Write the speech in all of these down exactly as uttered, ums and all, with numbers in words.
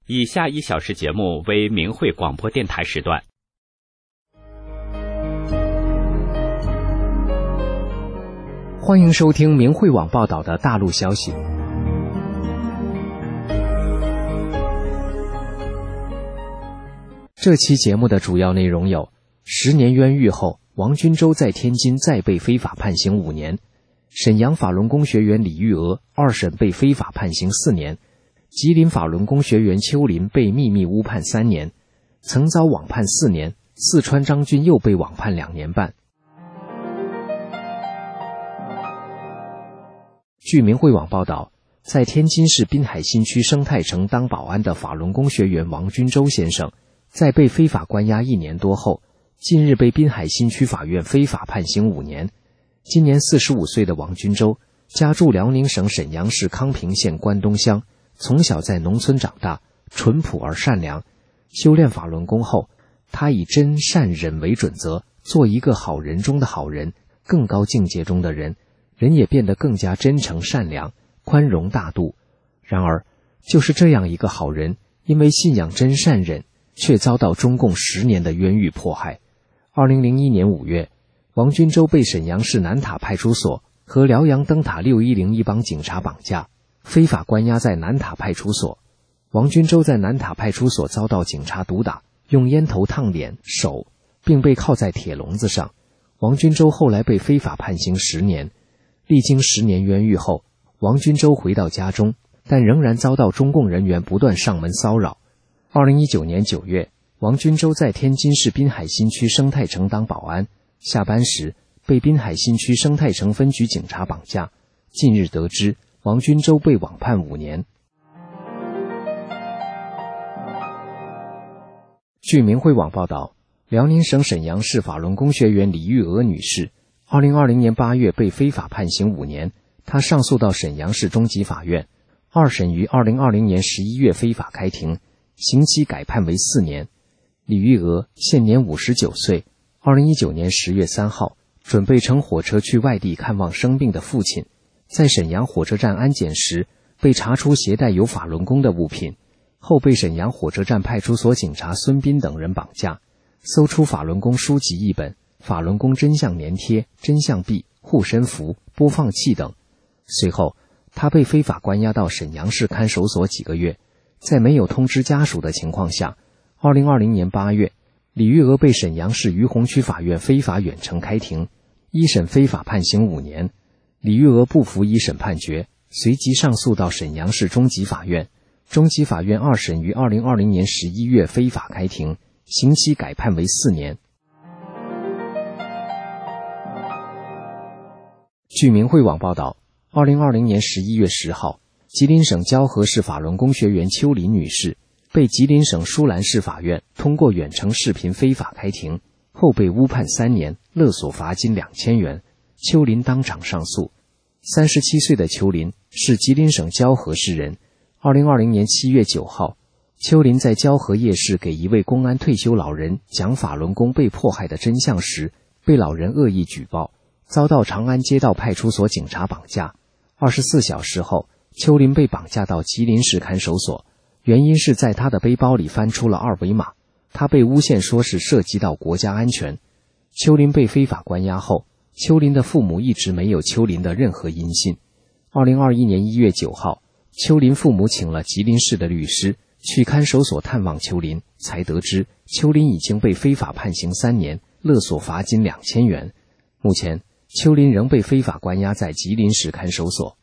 以下一小时节目为明慧广播电台时段。 欢迎收听明慧网报道的大陆消息。这期节目的主要内容有：十年冤狱后，王军洲在天津再被非法判刑五年；沈阳法轮功学员李玉娥二审被非法判刑四年；吉林法轮功学员邱林被秘密误判三年，曾遭网判四年；四川张军又被网判两年半。据明慧网报道，在天津市滨海新区生态城当保安的法轮功学员王军洲先生，在被非法关押一年多后，近日被滨海新区法院非法判刑五年。今年四十五岁的王军洲，家住辽宁省沈阳市康平县关东乡，从小在农村长大，淳朴而善良。修炼法轮功后，他以真善忍为准则，做一个好人中的好人，更高境界中的人，人也变得更加真诚善良、宽容大度。然而，就是这样一个好人，因为信仰真善忍，却遭到中共十年的冤狱迫害。二零零一年五月，王军洲被沈阳市南塔派出所和辽阳灯塔六一零一帮警察绑架，非法关押在南塔派出所。王军洲在南塔派出所遭到警察毒打，用烟头烫脸、手，并被铐在铁笼子上。王军洲后来被非法判刑十年。历经十年冤狱后，王军洲回到家中，但仍然遭到中共人员不断上门骚扰。二零一九年九月，王军洲在天津市滨海新区生态城当保安，下班时被滨海新区生态城分局警察绑架。近日得知，王军洲被网判五年。据明慧网报道，辽宁省沈阳市法轮功学员李玉娥女士，二零二零年八月被非法判刑五年，她上诉到沈阳市中级法院，二审于二零二零年十一月非法开庭，刑期改判为四年。李玉娥现年五十九岁，二零一九年十月三号，准备乘火车去外地看望生病的父亲，在沈阳火车站安检时，被查出携带有法轮功的物品，后被沈阳火车站派出所警察孙斌等人绑架，搜出法轮功书籍一本、法轮功真相粘贴、真相币、护身符、播放器等。随后，他被非法关押到沈阳市看守所几个月，在没有通知家属的情况下，二零二零年八月，李玉娥被沈阳市于洪区法院非法远程开庭，一审非法判刑五年。李玉娥不服一审判决，随即上诉到沈阳市中级法院，中级法院二审于二零二零年十一月非法开庭，刑期改判为四年。据明慧网报道，二零二零年十一月十号，吉林省蛟河市法轮功学员邱林女士被吉林省舒兰市法院通过远程视频非法开庭，后被误判三年，勒索罚金两千元。邱林当场上诉。三十七岁的邱林是吉林省蛟河市人。二零二零年七月九号，邱林在蛟河夜市给一位公安退休老人讲法轮功被迫害的真相时，被老人恶意举报，遭到长安街道派出所警察绑架。二十四小时后，邱林被绑架到吉林市看守所，原因是在他的背包里翻出了二维码，他被诬陷说是涉及到国家安全。邱林被非法关押后，邱林的父母一直没有邱林的任何音信。二零二一年一月九号，邱林父母请了吉林市的律师去看守所探望邱林，才得知邱林已经被非法判刑三年，勒索罚金两千元。目前，邱林仍被非法关押在吉林市看守所。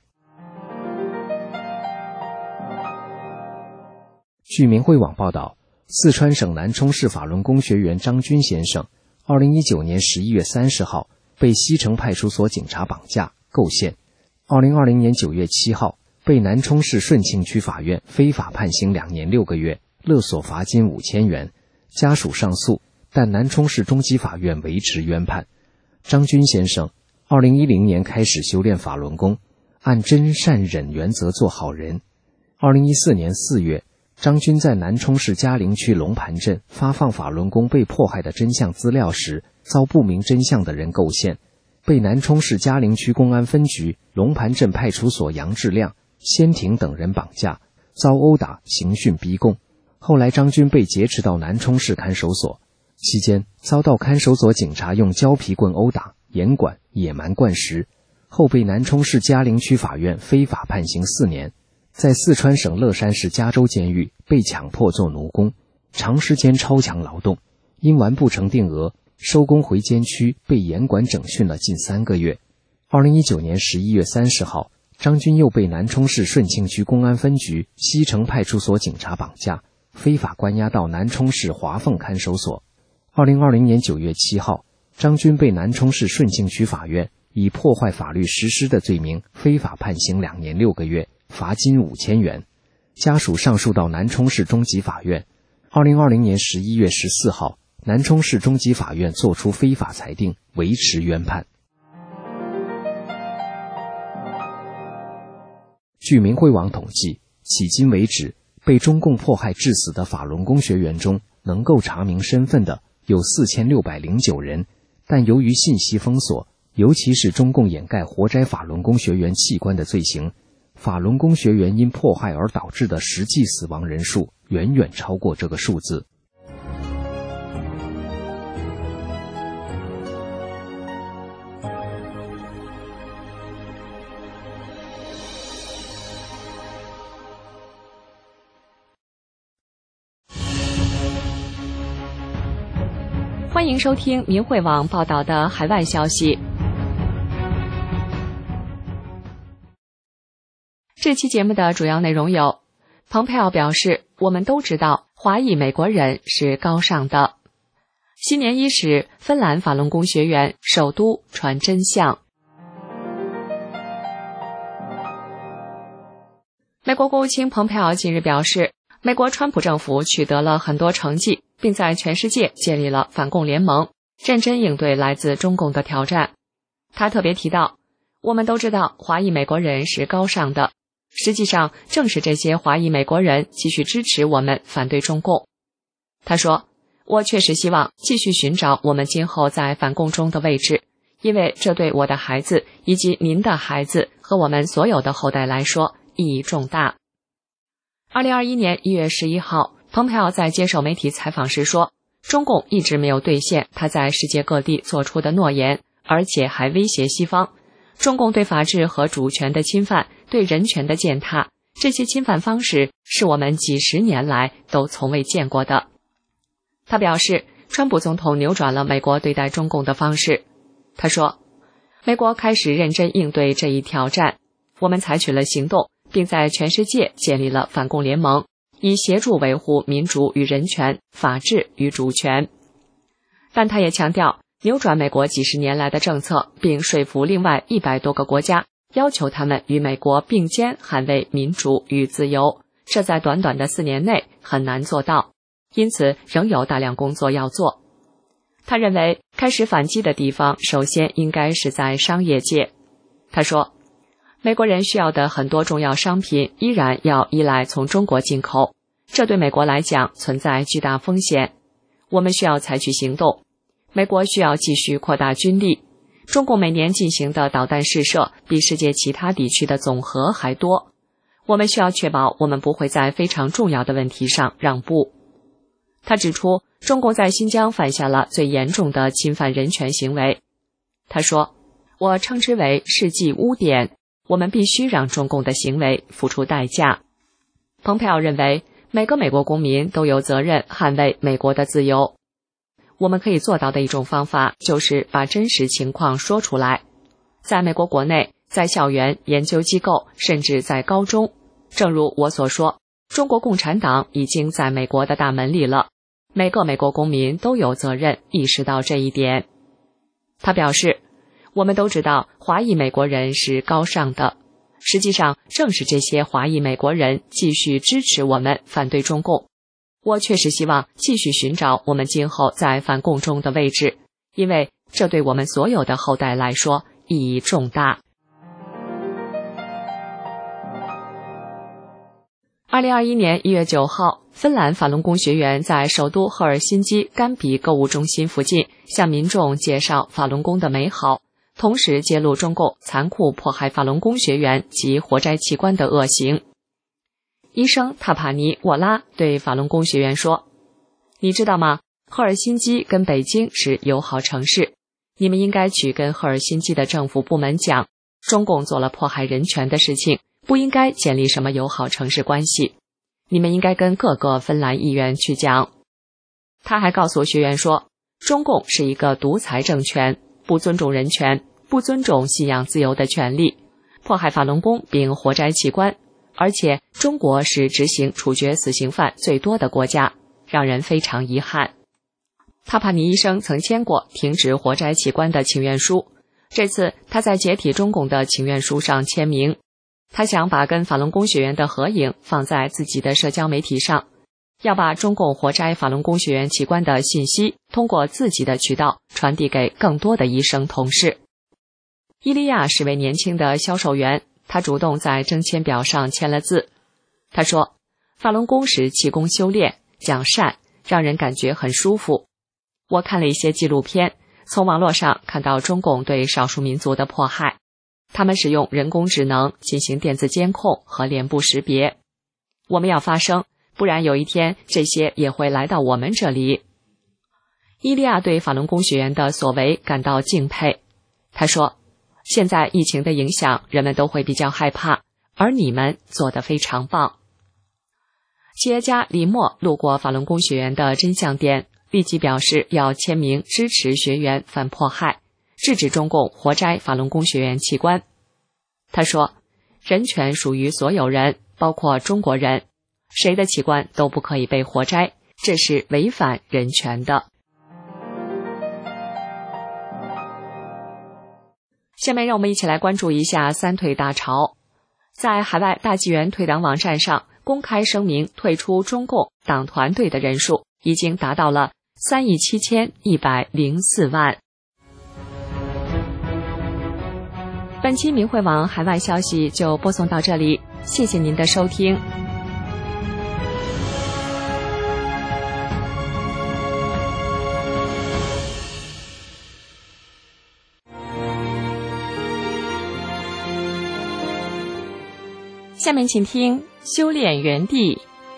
据明慧网报道，四川省南充市法轮功学员张军先生，二零一九年十一月三十号被西城派出所警察绑架构陷，二零二零年九月七号被南充市顺庆区法院非法判刑两年六个月，勒索罚金五千元。家属上诉，但南充市中级法院维持原判。张军先生二零一零年开始修炼法轮功，按真善忍原则做好人。二零一四年四月，张军在南充市嘉陵区龙盘镇发放法轮功被迫害的真相资料时，遭不明真相的人构陷，被南充市嘉陵区公安分局龙盘镇派出所杨志亮、先庭等人绑架，遭殴打、刑讯逼供， 后来张军被劫持到南充市看守所，期间遭到看守所警察用胶皮棍殴打、严管、野蛮灌食，后被南充市嘉陵区法院非法判刑四年，在四川省乐山市加州监狱被强迫做奴工，长时间超强劳动，因完不成定额，收工回监区被严管整训了近三个月。二零一九年十一月三十号，张军又被南充市顺庆区公安分局西城派出所警察绑架，非法关押到南充市华凤看守所。二零二零年九月七号，张军被南充市顺庆区法院以破坏法律实施的罪名非法判刑两年六个月，罚金五千元。家属上诉到南充市中级法院。二零二零年十一月十四号，南充市中级法院作出非法裁定，维持原判。据明慧网统计，迄今为止，被中共迫害致死的法轮功学员中，能够查明身份的有四千六百零九人，但由于信息封锁，尤其是中共掩盖活摘法轮功学员器官的罪行，法轮功学员因迫害而导致的实际死亡人数远远超过这个数字。 欢迎收听明慧网报道的海外消息。这期节目的主要内容有：蓬佩奥表示，我们都知道华裔美国人是高尚的；新年伊始，芬兰法轮功学员首都传真相；美国国务卿蓬佩奥近日表示，美国川普政府取得了很多成绩，并在全世界建立了反共联盟，认真应对来自中共的挑战。他特别提到，我们都知道华裔美国人是高尚的，实际上正是这些华裔美国人继续支持我们反对中共。他说，我确实希望继续寻找我们今后在反共中的位置，因为这对我的孩子以及您的孩子和我们所有的后代来说意义重大。二零二一年一月十一号，蓬佩奥在接受媒体采访时说，中共一直没有兑现他在世界各地做出的诺言，而且还威胁西方。中共对法治和主权的侵犯，对人权的践踏，这些侵犯方式是我们几十年来都从未见过的。他表示，川普总统扭转了美国对待中共的方式。他说，美国开始认真应对这一挑战，我们采取了行动，并在全世界建立了反共联盟，以协助维护民主与人权、法治与主权。但他也强调，扭转美国几十年来的政策，并说服另外一百多个国家，要求他们与美国并肩捍卫民主与自由，这在短短的四年内很难做到，因此仍有大量工作要做。他认为，开始反击的地方首先应该是在商业界。他说，美国人需要的很多重要商品依然要依赖从中国进口，这对美国来讲存在巨大风险。我们需要采取行动。美国需要继续扩大军力。中共每年进行的导弹试射比世界其他地区的总和还多。我们需要确保我们不会在非常重要的问题上让步。他指出，中共在新疆犯下了最严重的侵犯人权行为。他说，我称之为世纪污点。我们必须让中共的行为付出代价。蓬佩奥认为，每个美国公民都有责任捍卫美国的自由。我们可以做到的一种方法，就是把真实情况说出来。在美国国内，在校园、研究机构，甚至在高中，正如我所说，中国共产党已经在美国的大门里了。每个美国公民都有责任意识到这一点。他表示，我们都知道华裔美国人是高尚的，实际上正是这些华裔美国人继续支持我们反对中共。我确实希望继续寻找我们今后在反共中的位置，因为这对我们所有的后代来说意义重大。二零二一年一月九号，芬兰法轮功学员在首都赫尔辛基甘比购物中心附近向民众介绍法轮功的美好，同时揭露中共残酷迫害法轮功学员及活摘器官的恶行。 医生塔帕尼·沃拉对法轮功学员说：“你知道吗？赫尔辛基跟北京是友好城市，你们应该去跟赫尔辛基的政府部门讲，中共做了迫害人权的事情，不应该建立什么友好城市关系。你们应该跟各个芬兰议员去讲。”他还告诉学员说，中共是一个独裁政权，不尊重人权，不尊重信仰自由的权利，迫害法轮功并活摘器官，而且中国是执行处决死刑犯最多的国家，让人非常遗憾。塔帕尼医生曾签过停止活摘器官的请愿书，这次他在解体中共的请愿书上签名。他想把跟法轮功学员的合影放在自己的社交媒体上，要把中共活摘法轮功学员器官的信息通过自己的渠道传递给更多的医生同事。伊利亚是位年轻的销售员，他主动在征签表上签了字。他说，法轮功是气功修炼，讲善，让人感觉很舒服。我看了一些纪录片，从网络上看到中共对少数民族的迫害，他们使用人工智能进行电子监控和脸部识别。我们要发声，不然有一天这些也会来到我们这里。伊利亚对法轮功学员的所为感到敬佩。他说，现在疫情的影响，人们都会比较害怕，而你们做得非常棒。企业家李默路过法轮功学员的真相店，立即表示要签名支持学员反迫害，制止中共活摘法轮功学员器官。他说，人权属于所有人，包括中国人，谁的器官都不可以被活摘，这是违反人权的。下面让我们一起来关注一下三退大潮。在海外大纪元退党网站上公开声明退出中共党团队的人数已经达到了三亿七千一百零四万。本期明慧网海外消息就播送到这里，谢谢您的收听。下面请听修炼园地。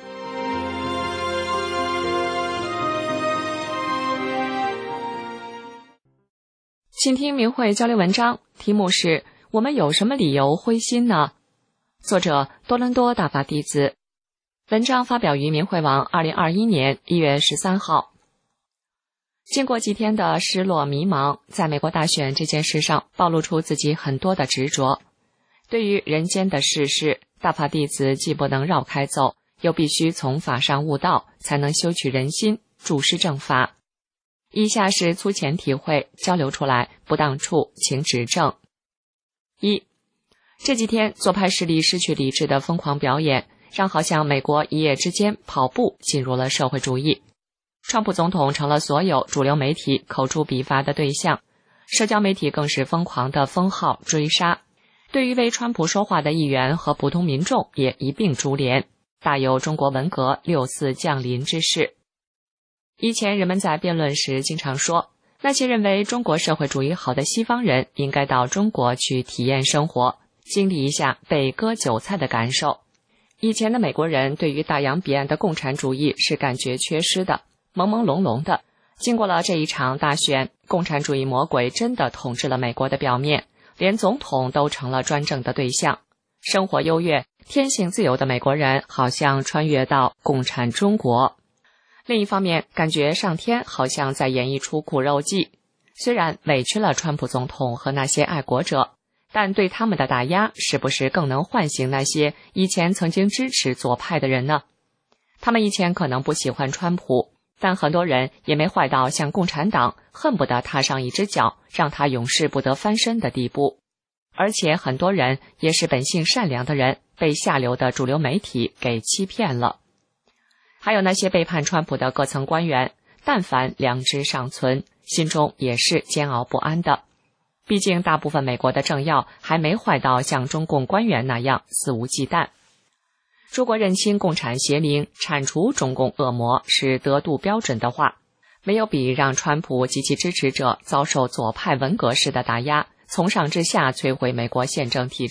请听明慧交流文章，题目是我们有什么理由灰心呢？作者多伦多大法弟子。文章发表于明慧网二零二一年一月十三号。经过几天的失落迷茫，在美国大选这件事上暴露出自己很多的执着。对于人间的世事，大法弟子既不能绕开走，又必须从法上悟道，才能修取人心，注释正法。以下是粗浅体会，交流出来，不当处请指正。一，这几天左派势力失去理智的疯狂表演，让好像美国一夜之间跑步进入了社会主义。川普总统成了所有主流媒体口诛笔伐的对象，社交媒体更是疯狂的封号追杀。对于为川普说话的议员和普通民众也一并株连，大有中国文革六四降临之势。以前人们在辩论时经常说，那些认为中国社会主义好的西方人应该到中国去体验生活，经历一下被割韭菜的感受。以前的美国人对于大洋彼岸的共产主义是感觉缺失的，朦朦胧胧的。经过了这一场大选，共产主义魔鬼真的统治了美国的表面，连总统都成了专政的对象。生活优越、天性自由的美国人好像穿越到共产中国。另一方面，感觉上天好像在演一出苦肉计，虽然委屈了川普总统和那些爱国者，但对他们的打压是不是更能唤醒那些以前曾经支持左派的人呢？他们以前可能不喜欢川普，但很多人也没坏到像共产党恨不得踏上一只脚，让他永世不得翻身的地步。而且很多人也是本性善良的人，被下流的主流媒体给欺骗了。还有那些背叛川普的各层官员，但凡良知尚存，心中也是煎熬不安的。毕竟大部分美国的政要还没坏到像中共官员那样肆无忌惮。如果认清共产邪灵，铲除中共恶魔是得度标准的话，没有比让川普及其支持者遭受左派文革式的打压，从上至下摧毁美国宪政体制，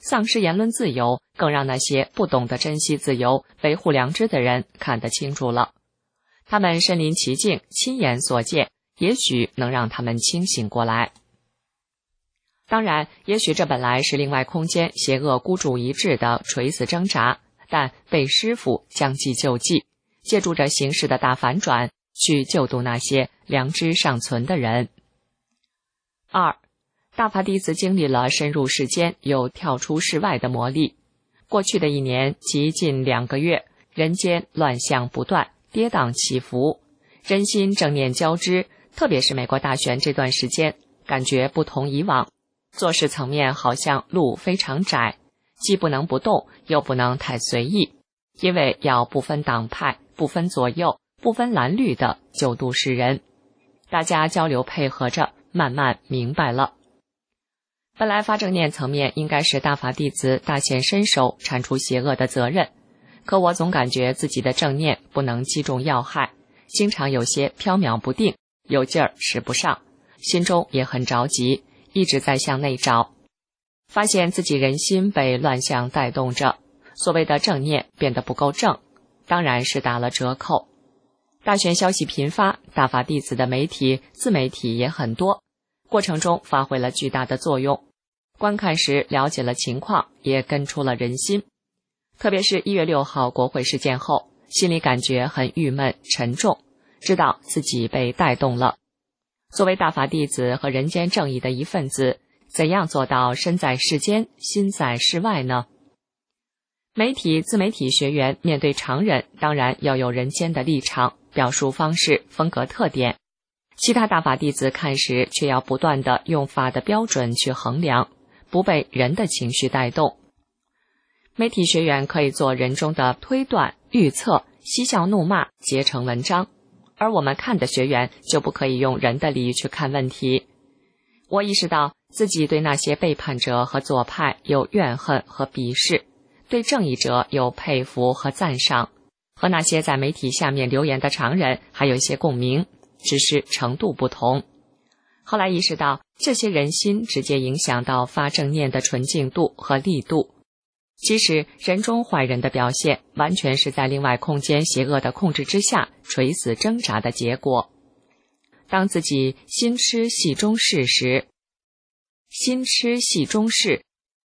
丧失言论自由，更让那些不懂得珍惜自由、维护良知的人看得清楚了。他们身临其境，亲眼所见，也许能让他们清醒过来。当然，也许这本来是另外空间邪恶孤注一掷的垂死挣扎，但被师父将计就计，借助着形势的大反转，去救度那些良知尚存的人。二，大法弟子经历了深入世间又跳出世外的磨砺。过去的一年及近两个月，人间乱象不断，跌宕起伏，人心正念交织，特别是美国大选这段时间，感觉不同以往，做事层面好像路非常窄，既不能不动，又不能太随意，因为要不分党派、不分左右、不分蓝绿的救度世人。大家交流配合着，慢慢明白了。本来发正念层面应该是大法弟子大显身手铲除邪恶的责任，可我总感觉自己的正念不能击中要害，经常有些飘渺不定，有劲儿使不上，心中也很着急，一直在向内找，发现自己人心被乱象带动着，所谓的正念变得不够正，当然是打了折扣。大选消息频发，大法弟子的媒体、自媒体也很多，过程中发挥了巨大的作用。观看时了解了情况，也跟出了人心。特别是一月六号国会事件后，心里感觉很郁闷沉重，知道自己被带动了。作为大法弟子和人间正义的一份子，怎样做到身在世间，心在世外呢？媒体、自媒体学员面对常人，当然要有人间的立场、表述方式、风格特点。其他大法弟子看时，却要不断地用法的标准去衡量，不被人的情绪带动。媒体学员可以做人中的推断、预测、嬉笑怒骂，结成文章，而我们看的学员就不可以用人的理去看问题。我意识到自己对那些背叛者和左派有怨恨和鄙视，对正义者有佩服和赞赏，和那些在媒体下面留言的常人还有一些共鸣，只是程度不同。后来意识到，这些人心直接影响到发正念的纯净度和力度。其实人中坏人的表现，完全是在另外空间邪恶的控制之下垂死挣扎的结果。当自己心痴戏中事时，心痴戏中事，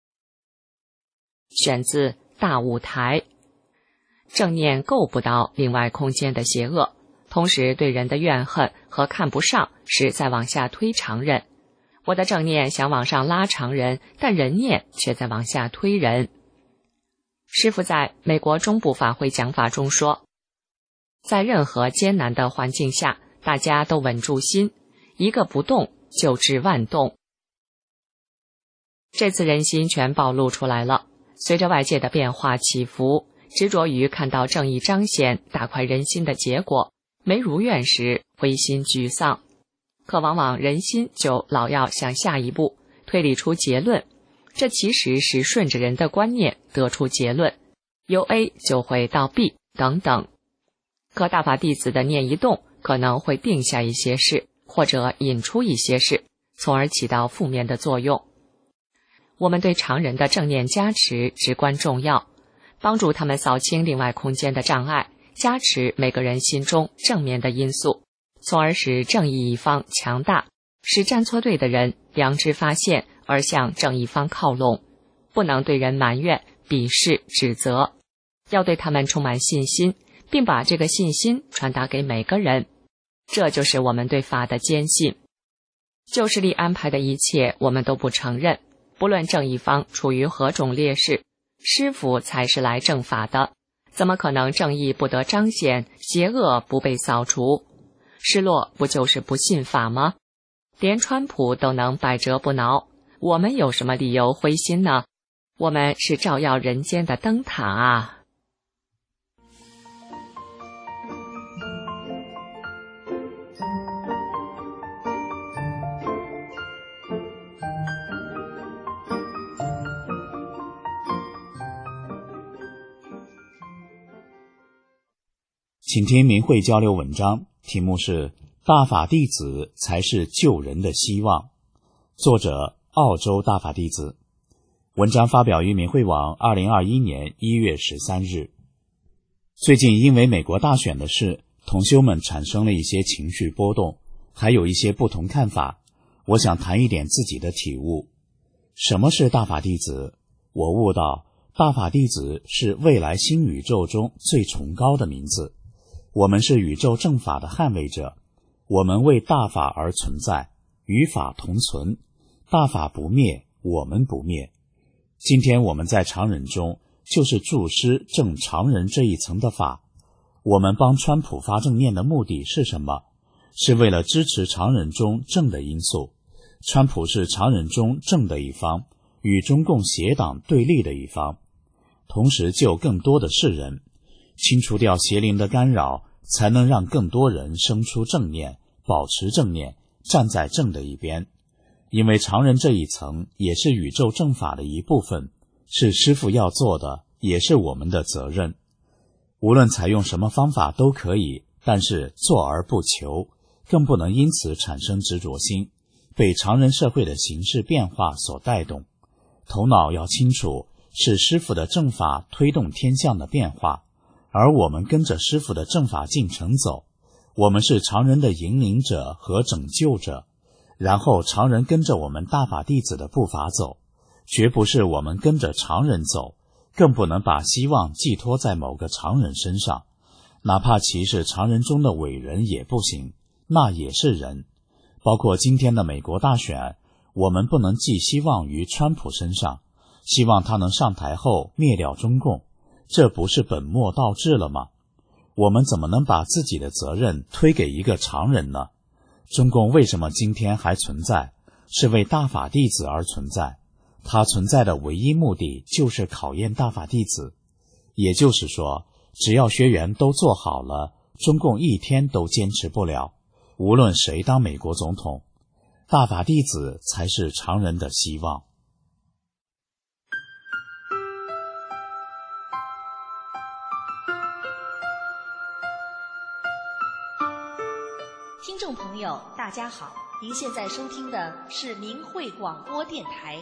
选自大舞台。正念够不到另外空间的邪恶，同时对人的怨恨和看不上是在往下推常人。我的正念想往上拉常人，但人念却在往下推人。师父在美国中部法会讲法中说，在任何艰难的环境下，大家都稳住心，一个不动就治万动。这次人心全暴露出来了，随着外界的变化起伏，执着于看到正义彰显大快人心的结果，没如愿时灰心沮丧。可往往人心就老要向下一步推理出结论，这其实是顺着人的观念得出结论，由 A 就会到 B 等等。可大法弟子的念一动，可能会定下一些事，或者引出一些事，从而起到负面的作用。我们对常人的正念加持至关重要，帮助他们扫清另外空间的障碍，加持每个人心中正面的因素，从而使正义一方强大，使站错队的人良知发现而向正义方靠拢。不能对人埋怨、鄙视、指责，要对他们充满信心，并把这个信心传达给每个人。这就是我们对法的坚信。旧势力安排的一切我们都不承认，不论正义方处于何种劣势，师父才是来正法的，怎么可能正义不得彰显，邪恶不被扫除？失落不就是不信法吗？连川普都能百折不挠，我们有什么理由灰心呢？我们是照耀人间的灯塔啊！ 请听明慧交流文章，题目是大法弟子才是救人的希望，作者澳洲大法弟子。 文章发表于明慧网二零二一年一月十三日。最近因为美国大选的事，同修们产生了一些情绪波动，还有一些不同看法。我想谈一点自己的体悟。什么是大法弟子？我悟到，大法弟子是未来新宇宙中最崇高的名字。我们是宇宙正法的捍卫者，我们为大法而存在，与法同存，大法不灭，我们不灭。今天我们在常人中，就是助师正常人这一层的法。我们帮川普发正念的目的是什么？是为了支持常人中正的因素。川普是常人中正的一方，与中共邪党对立的一方，同时救更多的世人，清除掉邪灵的干扰，才能让更多人生出正念，保持正念，站在正的一边。因为常人这一层也是宇宙正法的一部分，是师父要做的，也是我们的责任。无论采用什么方法都可以，但是做而不求，更不能因此产生执着心，被常人社会的形势变化所带动。头脑要清楚，是师父的正法推动天象的变化，而我们跟着师父的正法进程走。我们是常人的引领者和拯救者，然后常人跟着我们大法弟子的步伐走，绝不是我们跟着常人走，更不能把希望寄托在某个常人身上，哪怕其是常人中的伟人也不行，那也是人。包括今天的美国大选，我们不能寄希望于川普身上，希望他能上台后灭掉中共，这不是本末倒置了吗？我们怎么能把自己的责任推给一个常人呢？中共为什么今天还存在？是为大法弟子而存在，它存在的唯一目的就是考验大法弟子。也就是说，只要学员都做好了，中共一天都坚持不了，无论谁当美国总统，大法弟子才是常人的希望。 听众朋友大家好，您现在收听的是明慧广播电台。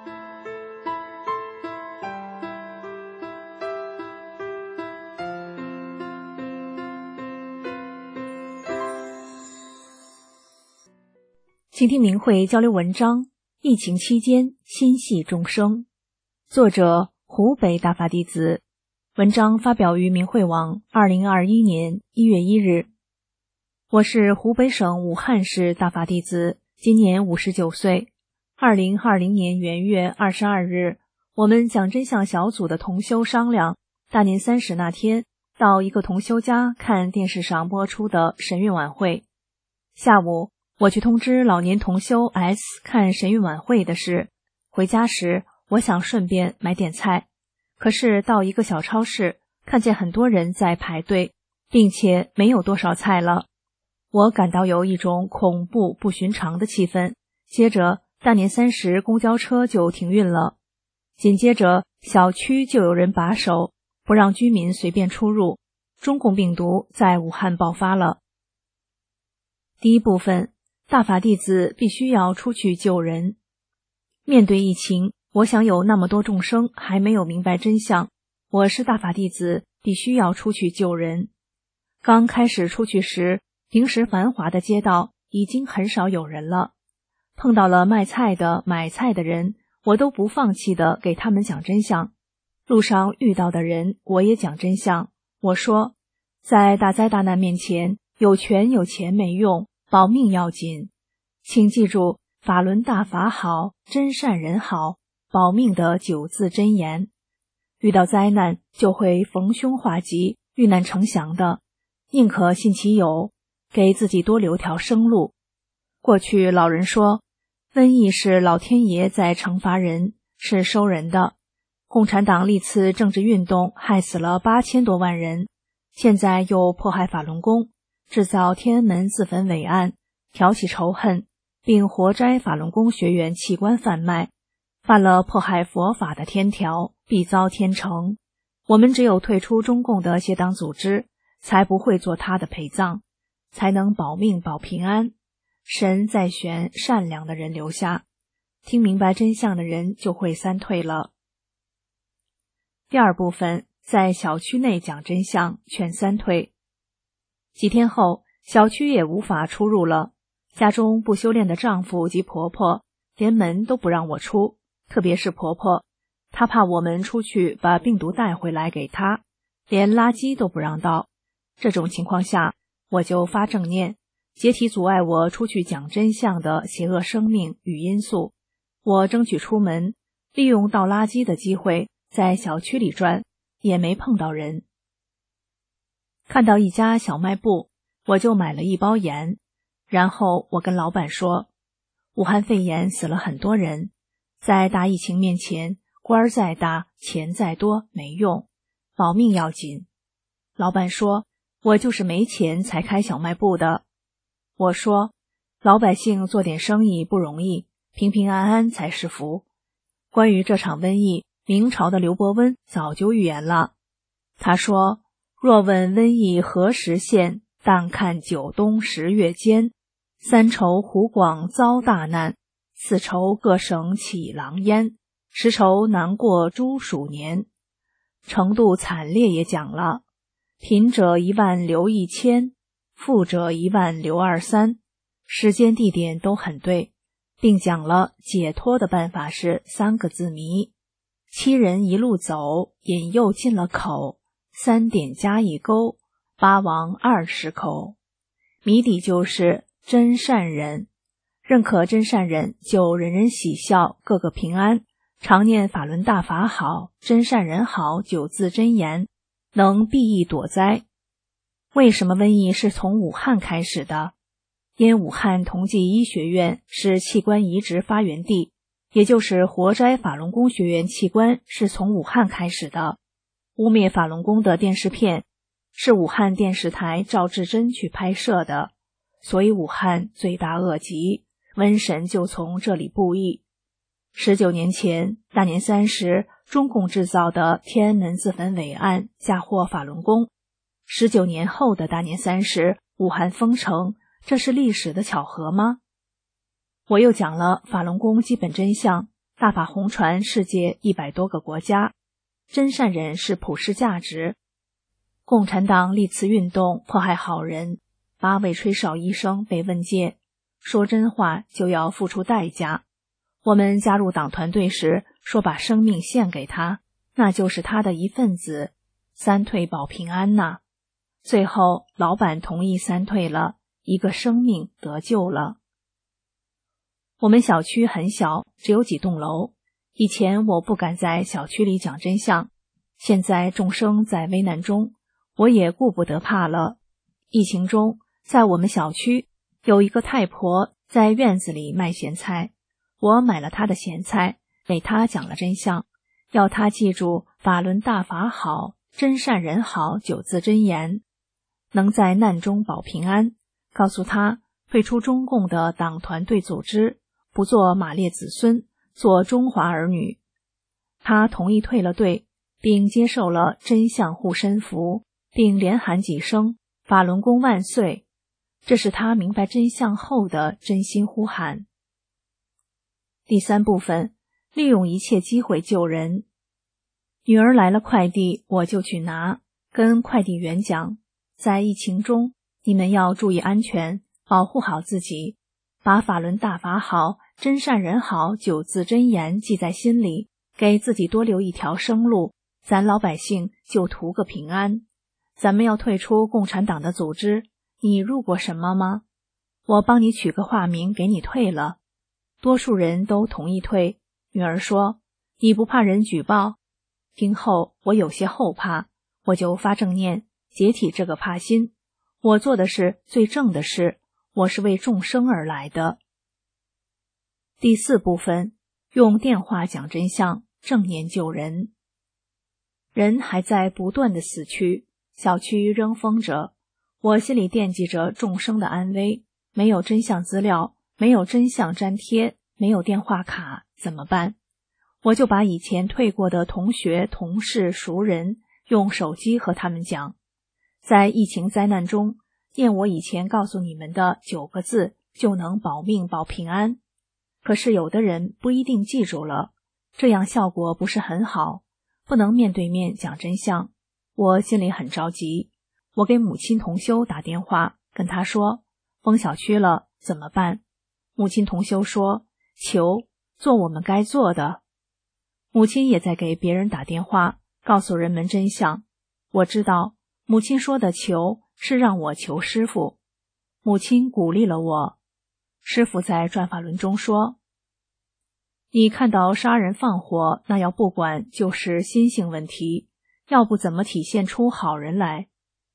请听明慧交流文章，疫情期间心系众生，作者湖北大法弟子，文章发表于明慧网二零二一年一月一日。我是湖北省武汉市大法弟子，今年五十九岁。二零二零年元月二十二日，我们讲真相小组的同修商量，大年三十那天到一个同修家看电视上播出的神韵晚会。下午我去通知老年同修 S 看神韵晚会的事，回家时我想顺便买点菜，可是到一个小超市，看见很多人在排队，并且没有多少菜了。我感到有一种恐怖不寻常的气氛，接着大年三十公交车就停运了，紧接着小区就有人把守，不让居民随便出入，中共病毒在武汉爆发了。第一部分，大法弟子必须要出去救人。面对疫情，我想有那么多众生还没有明白真相，我是大法弟子，必须要出去救人。刚开始出去时，平时繁华的街道已经很少有人了，碰到了卖菜的、买菜的人，我都不放弃的给他们讲真相。路上遇到的人，我也讲真相。我说，在大灾大难面前，有权有钱没用，保命要紧。请记住，法轮大法好，真善人好，保命的九字真言。遇到灾难就会逢凶化吉，遇难成祥的，宁可信其有，给自己多留条生路。过去老人说，瘟疫是老天爷在惩罚人，是收人的。共产党历次政治运动害死了八千多万人，现在又迫害法轮功，制造天安门自焚伪案，挑起仇恨，并活摘法轮功学员器官贩卖，犯了迫害佛法的天条，必遭天惩。我们只有退出中共的邪党组织，才不会做他的陪葬，才能保命保平安。神在选善良的人留下。 听明白真相的人就会三退了。第二部分，在小区内讲真相，劝三退。几天后，小区也无法出入了，家中不修炼的丈夫及婆婆连门都不让我出，特别是婆婆，她怕我们出去把病毒带回来给她，连垃圾都不让倒。这种情况下，我就发正念，解体阻碍我出去讲真相的邪恶生命与因素。我争取出门，利用倒垃圾的机会在小区里转，也没碰到人。看到一家小卖部，我就买了一包盐，然后我跟老板说，武汉肺炎死了很多人，在大疫情面前，官儿再大，钱再多没用，保命要紧。老板说，我就是没钱才开小卖部的。我说，老百姓做点生意不容易，平平安安才是福。关于这场瘟疫，明朝的刘伯温早就预言了。他说，若问瘟疫何时现，但看九冬十月间，三愁湖广遭大难，四愁各省起狼烟，十愁难过诸鼠年。程度惨烈也讲了，贫者一万留一千，富者一万留二三，时间地点都很对，并讲了解脱的办法是三个字谜：七人一路走，引诱进了口，三点加一钩，八王二十口。谜底就是真善忍，认可真善忍，就人人喜笑，个个平安。常念法轮大法好，真善人好九字真言，能避疫躲灾。为什么瘟疫是从武汉开始的？因武汉同济医学院是器官移植发源地，也就是活摘法轮功学员器官是从武汉开始的。污蔑法轮功的电视片是武汉电视台赵志珍去拍摄的，所以武汉罪大恶极，瘟神就从这里布疫。十九年前大年三十，中共制造的天安门自焚伪案嫁祸法轮功。十九年后的大年三十，武汉封城，这是历史的巧合吗？我又讲了法轮功基本真相，大法红传世界一百多个国家，真善忍是普世价值。共产党历次运动迫害好人，八位吹哨医生被问诫，说真话就要付出代价。我们加入党团队时说把生命献给他，那就是他的一份子，三退保平安呐。最后老板同意三退了，一个生命得救了。我们小区很小，只有几栋楼。以前我不敢在小区里讲真相，现在众生在危难中，我也顾不得怕了。疫情中，在我们小区有一个太婆在院子里卖咸菜，我买了她的咸菜，给她讲了真相，要她记住法轮大法好，真善人好九字真言，能在难中保平安，告诉她退出中共的党团队组织，不做马列子孙，做中华儿女。她同意退了队，并接受了真相护身符，并连喊几声法轮功万岁，这是她明白真相后的真心呼喊。第三部分，利用一切机会救人。女儿来了快递，我就去拿，跟快递员讲，在疫情中，你们要注意安全，保护好自己，把法轮大法好，真善人好九字真言记在心里，给自己多留一条生路，咱老百姓就图个平安。咱们要退出共产党的组织，你入过什么吗？我帮你取个化名给你退了。多数人都同意退。女儿说，你不怕人举报？听后我有些后怕，我就发正念，解体这个怕心。我做的是最正的事，我是为众生而来的。第四部分，用电话讲真相，正念救人。人还在不断的死去，小区仍封着，我心里惦记着众生的安危，没有真相资料，没有真相粘贴，没有电话卡，怎么办？我就把以前退过的同学、同事、熟人用手机和他们讲，在疫情灾难中，念我以前告诉你们的九个字，就能保命保平安。 可是有的人不一定记住了，这样效果不是很好，不能面对面讲真相。我心里很着急，我给母亲同修打电话，跟她说封小区了，怎么办？母亲同修说，求，做我们该做的。母亲也在给别人打电话，告诉人们真相。我知道母亲说的求是让我求师父，母亲鼓励了我。师父在转法轮中说，你看到杀人放火，那要不管就是心性问题，要不怎么体现出好人来？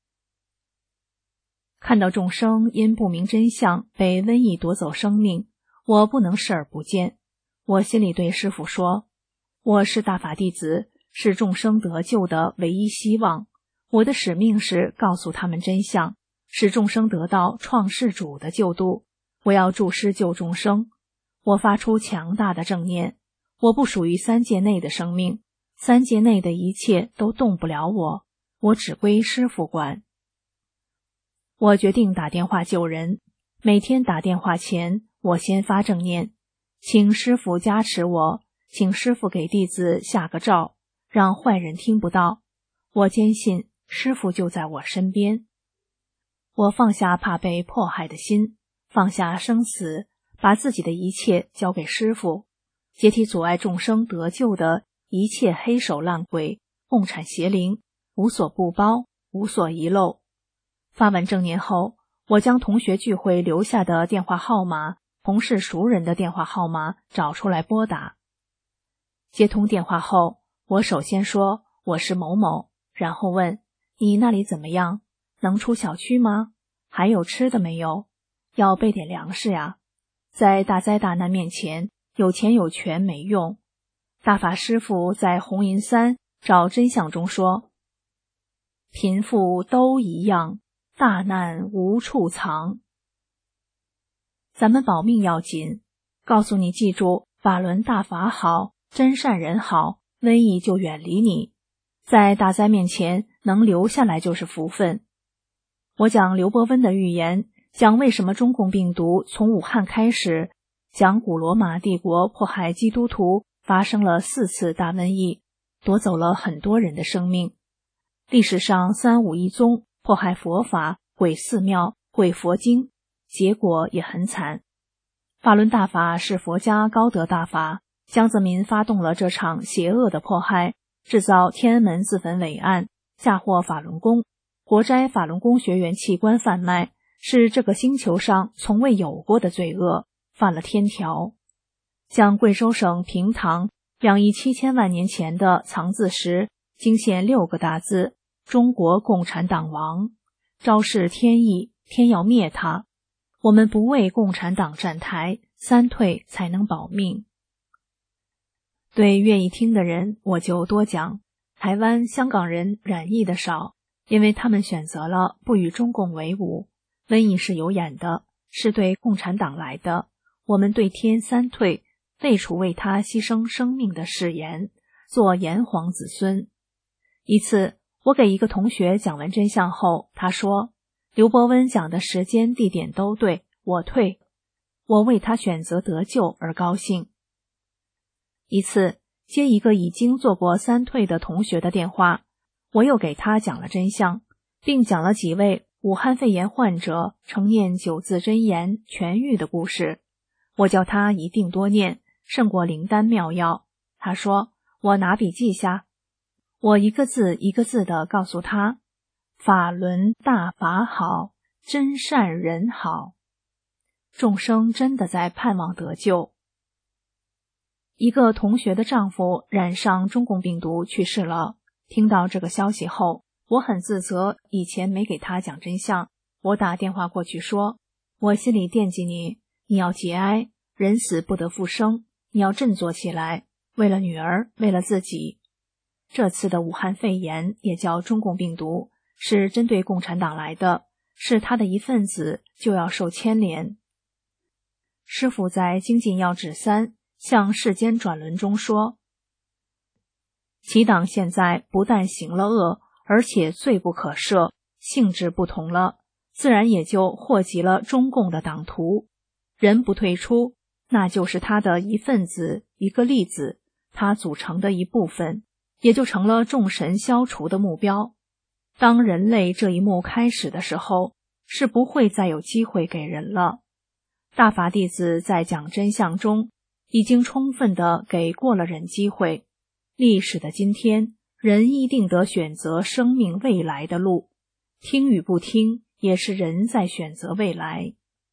看到众生因不明真相被瘟疫夺走生命，我不能视而不见。我心里对师父说，我是大法弟子，是众生得救的唯一希望，我的使命是告诉他们真相，使众生得到创世主的救度。我要助师救众生，我发出强大的正念，我不属于三界内的生命，三界内的一切都动不了我，我只归师父管。我决定打电话救人，每天打电话前，我先发正念，请师父加持我，请师父给弟子下个罩，让坏人听不到。我坚信师父就在我身边。我放下怕被迫害的心，放下生死，把自己的一切交给师父，解体阻碍众生得救的一切黑手烂鬼、共产邪灵，无所不包，无所遗漏。发完正念后，我将同学聚会留下的电话号码、同事熟人的电话号码找出来拨打。接通电话后，我首先说我是某某，然后问你那里怎么样？能出小区吗？还有吃的没有？要备点粮食呀。在大灾大难面前，有钱有权没用。大法师父在红银三找真相中说，贫富都一样，大难无处藏。咱们保命要紧，告诉你记住，法轮大法好，真善人好，瘟疫就远离你。在大灾面前能留下来就是福分。我讲刘伯温的预言，讲为什么中共病毒从武汉开始，讲古罗马帝国迫害基督徒发生了四次大瘟疫，夺走了很多人的生命。历史上三武一宗迫害佛法，毁寺庙，毁佛经，结果也很惨。法轮大法是佛家高德大法，江泽民发动了这场邪恶的迫害，制造天安门自焚伪案，嫁祸法轮功，活摘法轮功学员器官贩卖，是这个星球上从未有过的罪恶，犯了天条。像贵州省平塘两亿七千万年前的藏字石，惊现六个大字：中国共产党亡，昭示天意，天要灭他。我们不为共产党站台，三退才能保命。对愿意听的人，我就多讲。台湾、香港人染疫的少，因为他们选择了不与中共为伍。瘟疫是有眼的，是对共产党来的。我们对天三退，废除为他牺牲生命的誓言，做炎黄子孙。一次，我给一个同学讲完真相后，他说，刘伯温讲的时间地点都对，我退。我为他选择得救而高兴。一次，接一个已经做过三退的同学的电话，我又给他讲了真相，并讲了几位武汉肺炎患者承念九字真言痊愈的故事。我叫他一定多念，胜过灵丹妙药。他说，我拿笔记下。我一个字一个字地告诉他，法轮大法好，真善人好。众生真的在盼望得救。一个同学的丈夫染上中共病毒去世了，听到这个消息后，我很自责，以前没给他讲真相。我打电话过去说，我心里惦记你，你要节哀，人死不得复生，你要振作起来，为了女儿，为了自己。这次的武汉肺炎也叫中共病毒，是针对共产党来的，是他的一份子，就要受牵连。师父在精进要旨三向世间转轮中说，其党现在不但行了恶，而且罪不可赦，性质不同了，自然也就祸及了中共的党徒。人不退出， 那就是他的一份子，一个粒子，它组成的一部分，也就成了众神消除的目标。当人类这一幕开始的时候，是不会再有机会给人了。大法弟子在讲真相中已经充分地给过了人机会。历史的今天，人一定得选择生命未来的路，听与不听也是人在选择未来。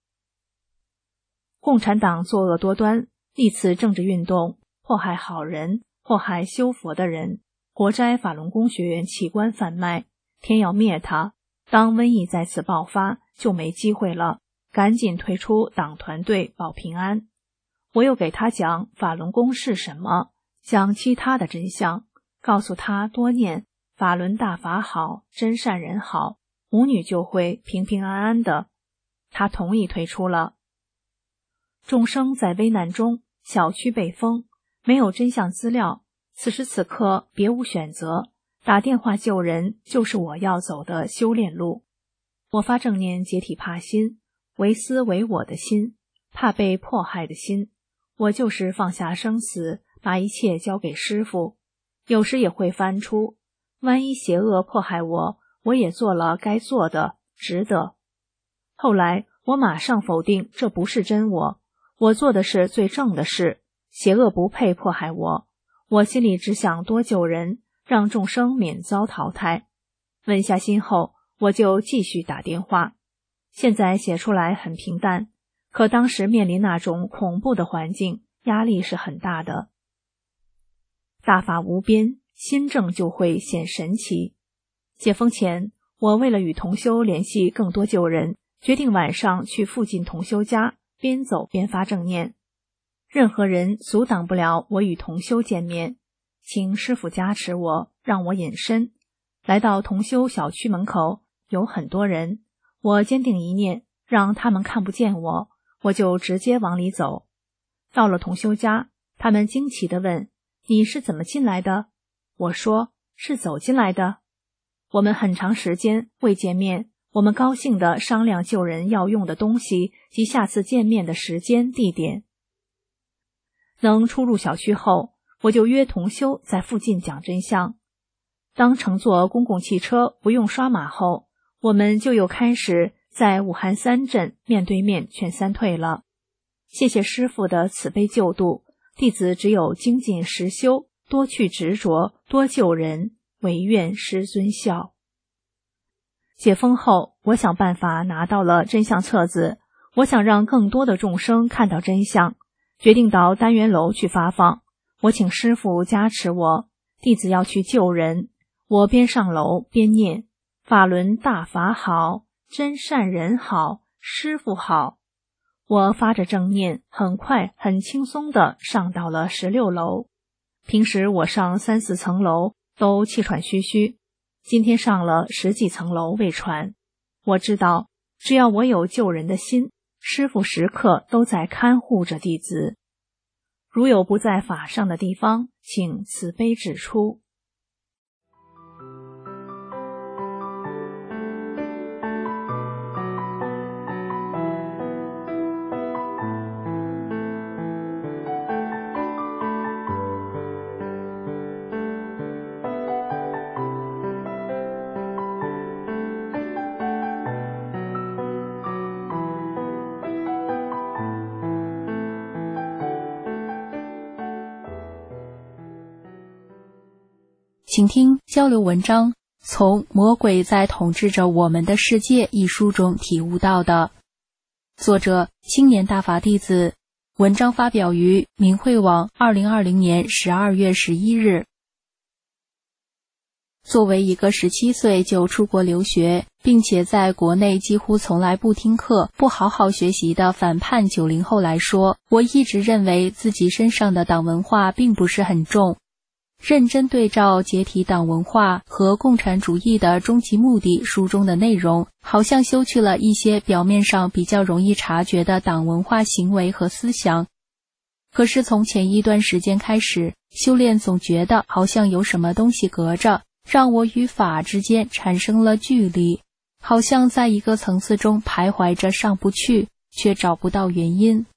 共产党作恶多端，历次政治运动迫害好人，迫害修佛的人，活摘法轮功学员器官贩卖，天要灭他。当瘟疫再次爆发，就没机会了，赶紧退出党团队保平安。我又给他讲法轮功是什么，讲其他的真相，告诉他多念法轮大法好，真善人好，母女就会平平安安的。他同意退出了。众生在危难中，小区被封，没有真相资料，此时此刻别无选择，打电话救人就是我要走的修炼路。我发正念解体怕心，为私为我的心，怕被迫害的心。我就是放下生死，把一切交给师父。有时也会翻出，万一邪恶迫害我，我也做了该做的，值得。后来我马上否定这不是真我，我做的是最正的事，邪恶不配迫害我。我心里只想多救人，让众生免遭淘汰。稳下心后，我就继续打电话。现在写出来很平淡，可当时面临那种恐怖的环境，压力是很大的。大法无边，心正就会显神奇。解封前，我为了与同修联系更多救人，决定晚上去附近同修家，边走边发正念。任何人阻挡不了我与同修见面，请师父加持我，让我隐身。来到同修小区门口，有很多人，我坚定一念，让他们看不见我，我就直接往里走。到了同修家，他们惊奇地问：你是怎么进来的？我说是走进来的。我们很长时间未见面，我们高兴地商量救人要用的东西及下次见面的时间地点。能出入小区后，我就约同修在附近讲真相。当乘坐公共汽车不用刷码后，我们就又开始在武汉三镇面对面劝三退了。谢谢师父的慈悲救度，弟子只有精进实修，多去执着，多救人，唯愿师尊孝。解封后，我想办法拿到了真相册子，我想让更多的众生看到真相，决定到单元楼去发放。我请师父加持我，弟子要去救人。我边上楼边念法轮大法好，真善人好，师父好。我发着正念，很快很轻松地上到了十六楼。平时我上三四层楼都气喘吁吁，今天上了十几层楼未喘。我知道，只要我有救人的心，师父时刻都在看护着弟子。如有不在法上的地方，请慈悲指出。 请听交流文章，从《魔鬼在统治着我们的世界》一书中体悟到的。作者：青年大法弟子。文章发表于明慧网二零二零年十二月十一日。作为一个十七岁就出国留学，并且在国内几乎从来不听课、不好好学习的反叛九零后来说，我一直认为自己身上的党文化并不是很重。认真对照解体党文化和共产主义的终极目的书中的内容，好像修去了一些表面上比较容易察觉的党文化行为和思想。可是从前一段时间开始，修炼总觉得好像有什么东西隔着，让我与法之间产生了距离，好像在一个层次中徘徊着上不去，却找不到原因。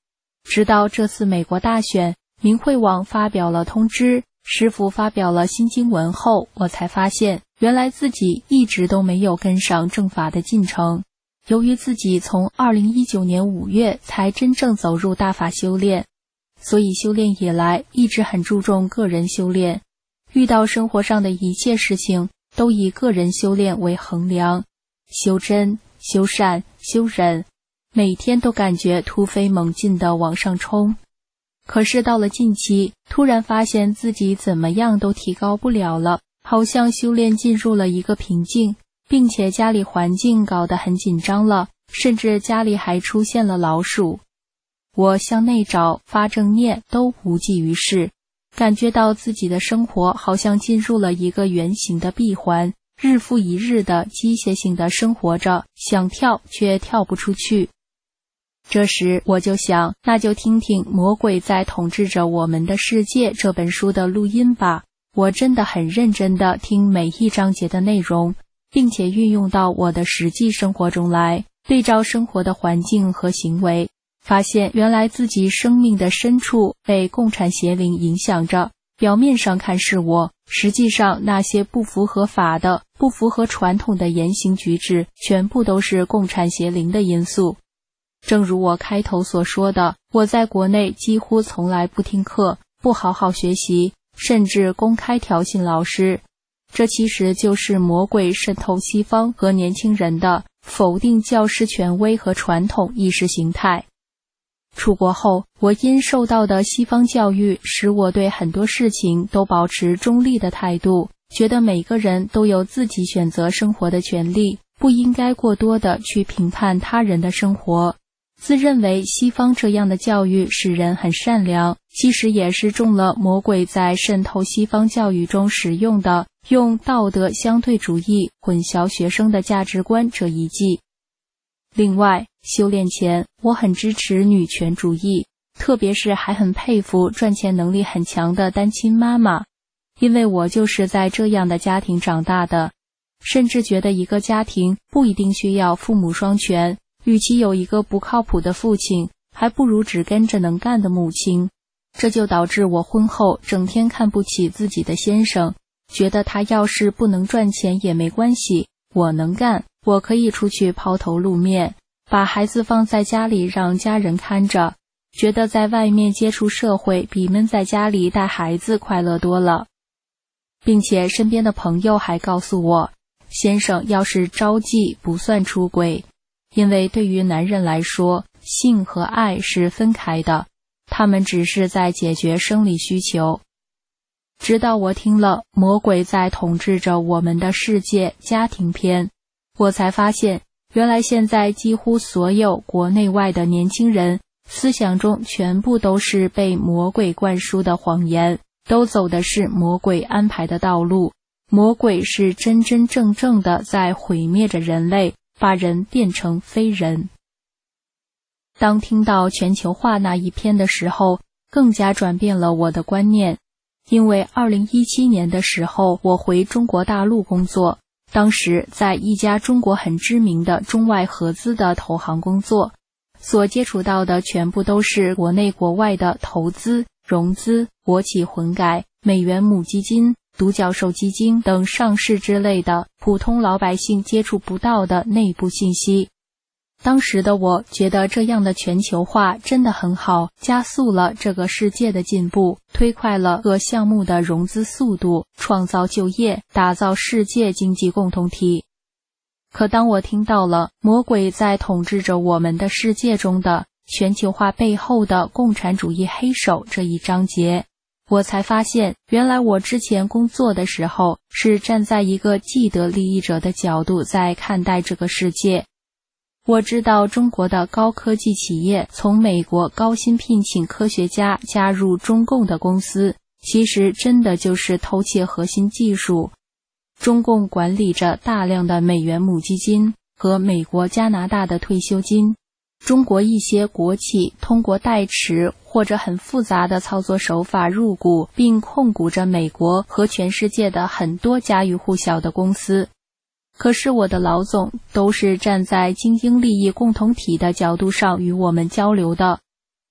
直到这次美国大选，明慧网发表了通知，师父发表了新经文后，我才发现原来自己一直都没有跟上正法的进程。由于自己从二零一九年五月才真正走入大法修炼，所以修炼以来一直很注重个人修炼，遇到生活上的一切事情都以个人修炼为衡量，修真、修善、修忍，每天都感觉突飞猛进地往上冲。可是到了近期，突然发现自己怎么样都提高不了了，好像修炼进入了一个瓶颈，并且家里环境搞得很紧张了，甚至家里还出现了老鼠。我向内找，发正念都无济于事，感觉到自己的生活好像进入了一个圆形的闭环，日复一日的机械性的生活着，想跳却跳不出去。这时我就想，那就听听《魔鬼在统治着我们的世界》这本书的录音吧。我真的很认真地听每一章节的内容，并且运用到我的实际生活中来，对照生活的环境和行为，发现原来自己生命的深处被共产邪灵影响着。表面上看是我，实际上那些不符合法的、不符合传统的言行举止，全部都是共产邪灵的因素。正如我开头所说的，我在国内几乎从来不听课，不好好学习，甚至公开挑衅老师。这其实就是魔鬼渗透西方和年轻人的否定教师权威和传统意识形态。出国后，我因受到的西方教育使我对很多事情都保持中立的态度，觉得每个人都有自己选择生活的权利，不应该过多的去评判他人的生活。自认为西方这样的教育使人很善良，其实也是中了魔鬼在渗透西方教育中使用的用道德相对主义混淆学生的价值观这一计。另外，修炼前我很支持女权主义，特别是还很佩服赚钱能力很强的单亲妈妈，因为我就是在这样的家庭长大的，甚至觉得一个家庭不一定需要父母双全，与其有一个不靠谱的父亲，还不如只跟着能干的母亲。这就导致我婚后整天看不起自己的先生，觉得他要是不能赚钱也没关系，我能干，我可以出去抛头露面，把孩子放在家里让家人看着，觉得在外面接触社会比闷在家里带孩子快乐多了。并且身边的朋友还告诉我，先生要是招妓不算出轨，因为对于男人来说，性和爱是分开的，他们只是在解决生理需求。直到我听了《魔鬼在统治着我们的世界》家庭篇，我才发现，原来现在几乎所有国内外的年轻人思想中全部都是被魔鬼灌输的谎言，都走的是魔鬼安排的道路。魔鬼是真真正正的在毁灭着人类，把人变成非人。当听到全球化那一篇的时候，更加转变了我的观念。因为二零一七年的时候，我回中国大陆工作，当时在一家中国很知名的中外合资的投行工作，所接触到的全部都是国内国外的投资、融资、国企混改、美元母基金、独角兽基金等上市之类的普通老百姓接触不到的内部信息。当时的我觉得这样的全球化真的很好，加速了这个世界的进步，推快了各项目的融资速度，创造就业，打造世界经济共同体。可当我听到了魔鬼在统治着我们的世界中的全球化背后的共产主义黑手这一章节，我才发现，原来我之前工作的时候是站在一个既得利益者的角度在看待这个世界。我知道中国的高科技企业从美国高薪聘请科学家加入中共的公司，其实真的就是偷窃核心技术。中共管理着大量的美元母基金和美国、加拿大的退休金。中国一些国企通过代持或者很复杂的操作手法入股并控股着美国和全世界的很多家喻户晓的公司。可是我的老总都是站在精英利益共同体的角度上与我们交流的。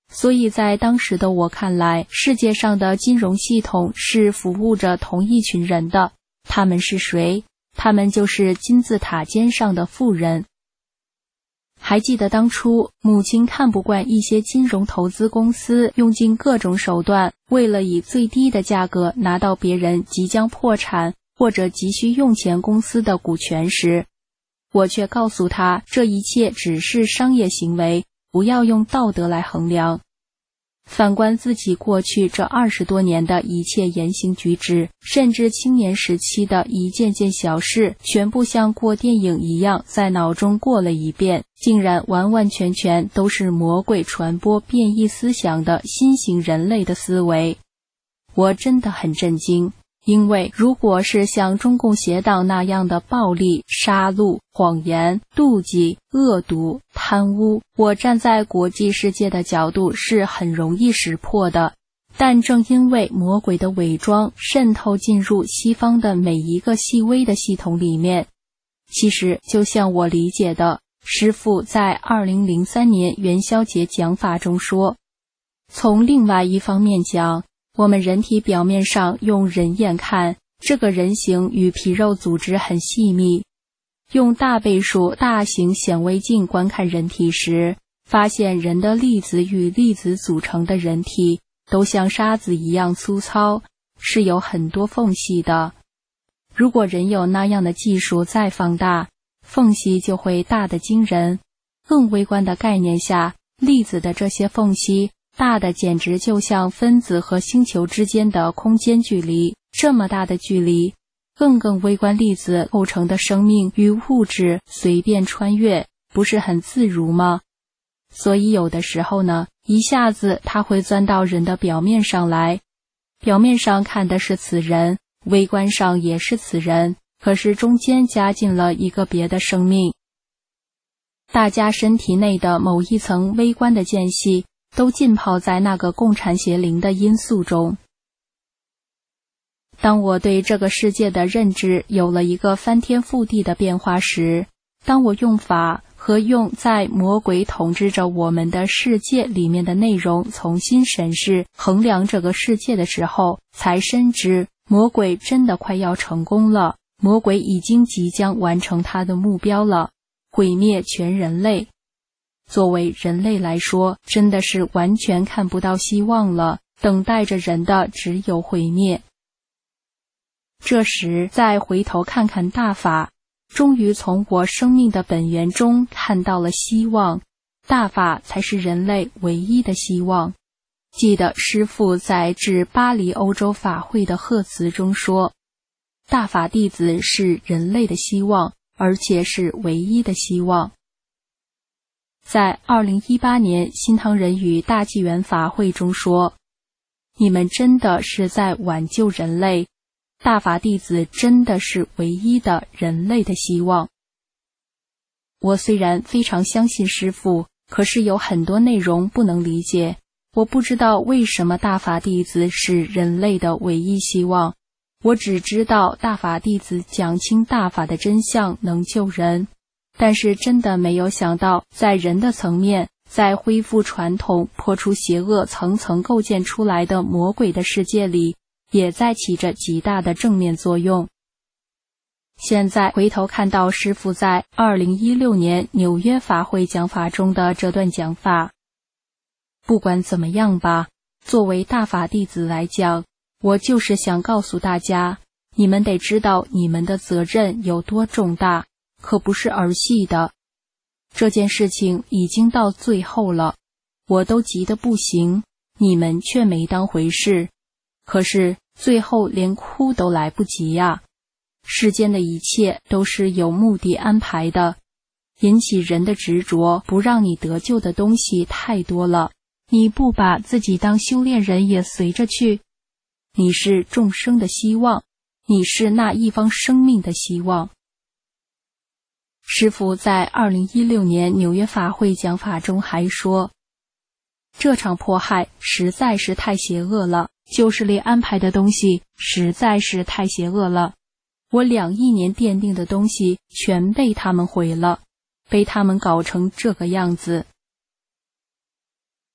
所以在当时的我看来，世界上的金融系统是服务着同一群人的。他们是谁？他们就是金字塔尖上的富人。还记得当初母亲看不惯一些金融投资公司用尽各种手段，为了以最低的价格拿到别人即将破产或者急需用钱公司的股权时，我却告诉他，这一切只是商业行为，不要用道德来衡量。反观自己过去这二十多年的一切言行举止，甚至青年时期的一件件小事，全部像过电影一样在脑中过了一遍，竟然完完全全都是魔鬼传播变异思想的新型人类的思维。我真的很震惊，因为如果是像中共邪党那样的暴力、杀戮、谎言、妒忌、恶毒、贪污，我站在国际世界的角度是很容易识破的。但正因为魔鬼的伪装渗透进入西方的每一个细微的系统里面，其实就像我理解的，师父在二零零三年元宵节讲法中说，从另外一方面讲，我们人体表面上用人眼看，这个人形与皮肉组织很细密。用大倍数大型显微镜观看人体时，发现人的粒子与粒子组成的人体都像沙子一样粗糙，是有很多缝隙的。如果人有那样的技术再放大，缝隙就会大得惊人。更微观的概念下，粒子的这些缝隙大的简直就像分子和星球之间的空间距离，这么大的距离，更更微观粒子构成的生命与物质随便穿越，不是很自如吗？所以有的时候呢，一下子它会钻到人的表面上来，表面上看的是此人，微观上也是此人，可是中间加进了一个别的生命。大家身体内的某一层微观的间隙都浸泡在那个共产邪灵的因素中。当我对这个世界的认知有了一个翻天覆地的变化时，当我用法和用在魔鬼统治着我们的世界里面的内容重新审视衡量这个世界的时候，才深知魔鬼真的快要成功了，魔鬼已经即将完成他的目标了，毁灭全人类。作为人类来说，真的是完全看不到希望了，等待着人的只有毁灭。这时再回头看看大法，终于从我生命的本源中看到了希望，大法才是人类唯一的希望。记得师父在致巴黎欧洲法会的贺词中说，大法弟子是人类的希望，而且是唯一的希望。在二零一八年新唐人与大纪元法会中说，你们真的是在挽救人类，大法弟子真的是唯一的人类的希望。我虽然非常相信师父，可是有很多内容不能理解。我不知道为什么大法弟子是人类的唯一希望，我只知道大法弟子讲清大法的真相能救人，但是真的没有想到，在人的层面，在恢复传统、破除邪恶层层构建出来的魔鬼的世界里，也在起着极大的正面作用。现在回头看到师父在二零一六年纽约法会讲法中的这段讲法，不管怎么样吧，作为大法弟子来讲，我就是想告诉大家，你们得知道你们的责任有多重大，可不是儿戏的。这件事情已经到最后了，我都急得不行，你们却没当回事。可是最后连哭都来不及呀！世间的一切都是有目的安排的，引起人的执着，不让你得救的东西太多了。你不把自己当修炼人也随着去，你是众生的希望，你是那一方生命的希望。师父在二零一六年纽约法会讲法中还说，这场迫害实在是太邪恶了，旧势力安排的东西实在是太邪恶了，我两亿年奠定的东西全被他们毁了，被他们搞成这个样子。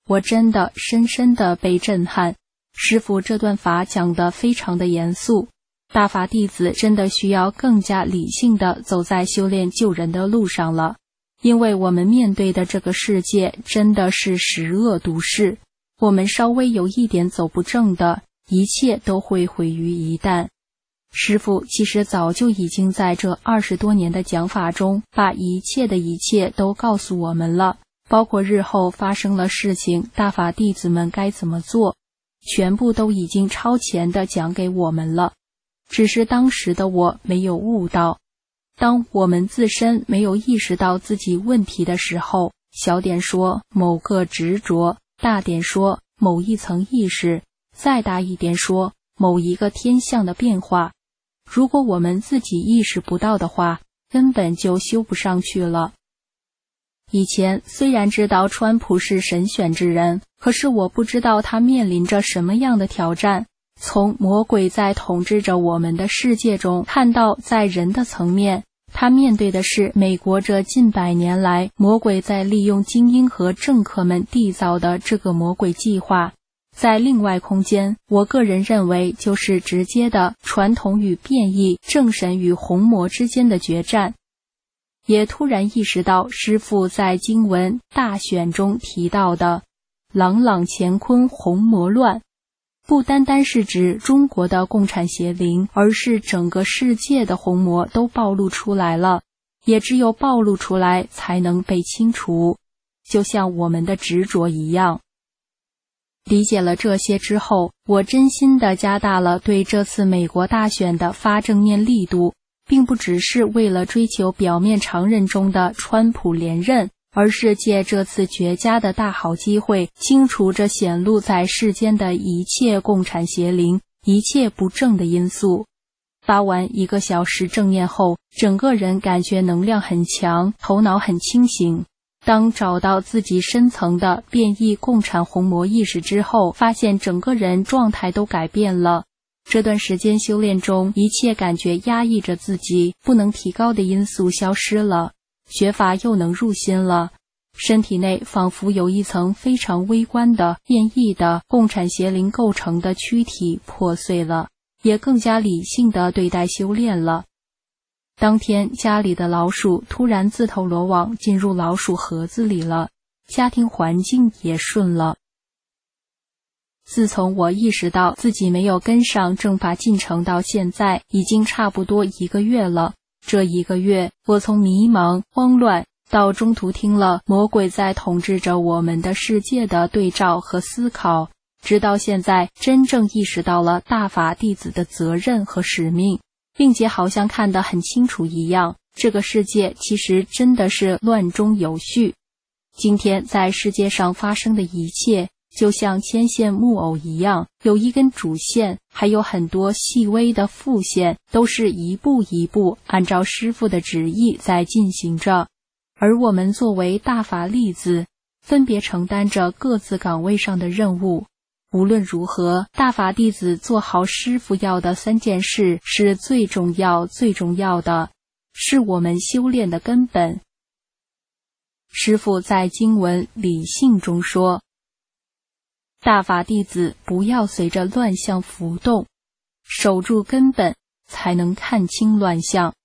我真的深深地被震撼。师父这段法讲得非常的严肃，大法弟子真的需要更加理性地走在修炼救人的路上了，因为我们面对的这个世界真的是十恶毒世，我们稍微有一点走不正的，一切都会毁于一旦。师父其实早就已经在这二十多年的讲法中，把一切的一切都告诉我们了，包括日后发生了事情，大法弟子们该怎么做，全部都已经超前地讲给我们了。只是当时的我没有悟到，当我们自身没有意识到自己问题的时候，小点说某个执着，大点说某一层意识，再大一点说某一个天象的变化，如果我们自己意识不到的话，根本就修不上去了。以前虽然知道川普是神选之人，可是我不知道他面临着什么样的挑战。从魔鬼在统治着我们的世界中看到，在人的层面，他面对的是美国这近百年来魔鬼在利用精英和政客们缔造的这个魔鬼计划。在另外空间，我个人认为就是直接的传统与变异、正神与红魔之间的决战。也突然意识到师父在经文大选中提到的朗朗乾坤红魔乱，不单单是指中国的共产邪灵，而是整个世界的红魔都暴露出来了，也只有暴露出来才能被清除，就像我们的执着一样。理解了这些之后，我真心地加大了对这次美国大选的发正面力度，并不只是为了追求表面常认中的川普连任，而是借这次绝佳的大好机会，清除这显露在世间的一切共产邪灵，一切不正的因素。发完一个小时正念后，整个人感觉能量很强，头脑很清醒。当找到自己深层的变异共产红魔意识之后，发现整个人状态都改变了。这段时间修炼中，一切感觉压抑着自己不能提高的因素消失了，学法又能入心了，身体内仿佛有一层非常微观的变异的共产邪灵构成的躯体破碎了，也更加理性地对待修炼了。当天家里的老鼠突然自投罗网进入老鼠盒子里了，家庭环境也顺了。自从我意识到自己没有跟上正法进程到现在，已经差不多一个月了。这一个月，我从迷茫、慌乱到中途听了魔鬼在统治着我们的世界的对照和思考，直到现在真正意识到了大法弟子的责任和使命，并且好像看得很清楚一样，这个世界其实真的是乱中有序。今天在世界上发生的一切，就像牵线木偶一样，有一根主线，还有很多细微的副线，都是一步一步按照师父的旨意在进行着。而我们作为大法弟子，分别承担着各自岗位上的任务。无论如何，大法弟子做好师父要的三件事是最重要最重要的，是我们修炼的根本。师父在经文理性中说，大法弟子不要随着乱象浮动，守住根本，才能看清乱象。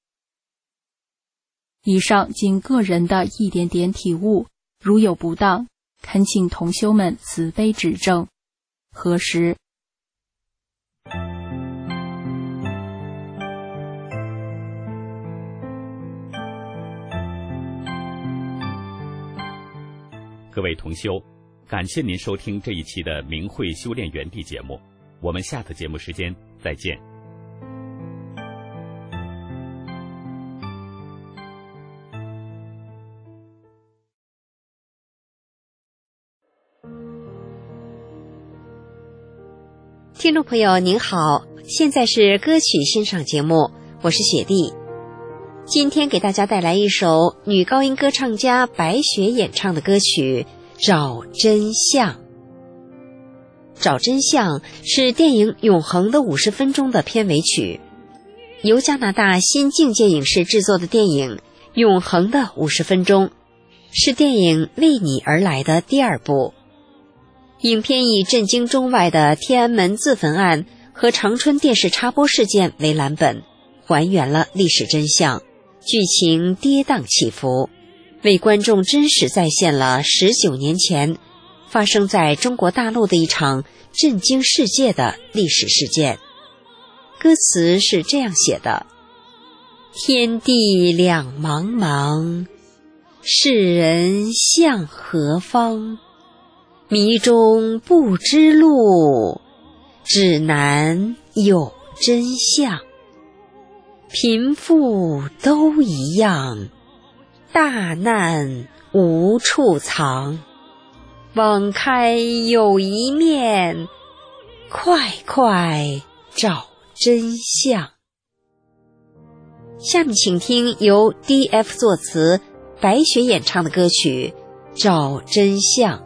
以上仅个人的一点点体悟，如有不当，恳请同修们慈悲指正。何时？ 各位同修，感谢您收听这一期的明慧修炼园地节目，我们下次节目时间再见。 听众朋友您好，现在是歌曲欣赏节目，我是雪莉。今天给大家带来一首女高音歌唱家白雪演唱的歌曲《找真相》。找真相是电影《永恒的五十分钟》的片尾曲，由加拿大新境界影视制作的电影《永恒的五十分钟》，是电影《为你而来》的第二部。 影片以震惊中外的天安门自焚案和长春电视插播事件为蓝本，还原了历史真相，剧情跌宕起伏，为观众真实再现了十九年前发生在中国大陆的一场震惊世界的历史事件。歌词是这样写的：天地两茫茫，世人向何方？迷中不知路，指南有真相。贫富都一样，大难无处藏。网开有一面，快快找真相。下面请听由 D F 作词，白雪演唱的歌曲《找真相》。